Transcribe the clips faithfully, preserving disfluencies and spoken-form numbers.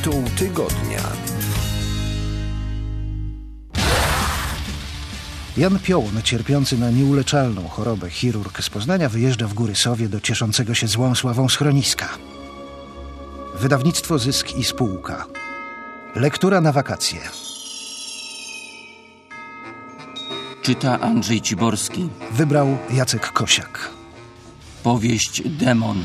Tytuł tygodnia. Jan Piołun, cierpiący na nieuleczalną chorobę chirurg z Poznania, wyjeżdża w Góry Sowie do cieszącego się złą sławą schroniska. Wydawnictwo Zysk i Spółka. Lektura na wakacje. Czyta Andrzej Ciborski. Wybrał Jacek Kosiak. Powieść Demon.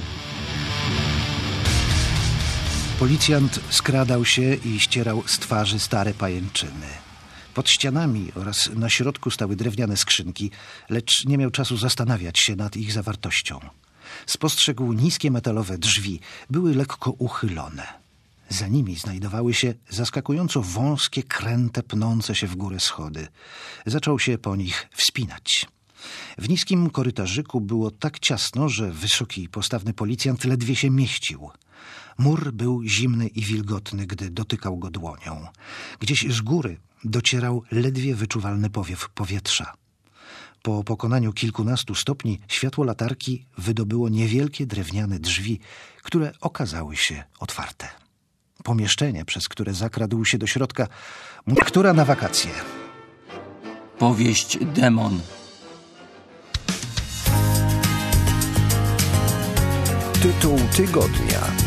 Policjant skradał się i ścierał z twarzy stare pajęczyny. Pod ścianami oraz na środku stały drewniane skrzynki, lecz nie miał czasu zastanawiać się nad ich zawartością. Spostrzegł niskie metalowe drzwi, były lekko uchylone. Za nimi znajdowały się zaskakująco wąskie, kręte, pnące się w górę schody. Zaczął się po nich wspinać. W niskim korytarzyku było tak ciasno, że wysoki, postawny policjant ledwie się mieścił. Mur był zimny i wilgotny, gdy dotykał go dłonią. Gdzieś z góry docierał ledwie wyczuwalny powiew powietrza. Po pokonaniu kilkunastu stopni światło latarki wydobyło niewielkie drewniane drzwi, które okazały się otwarte. Pomieszczenie, przez które zakradł się do środka, lektura na wakacje. Powieść Demon. Tytuł tygodnia.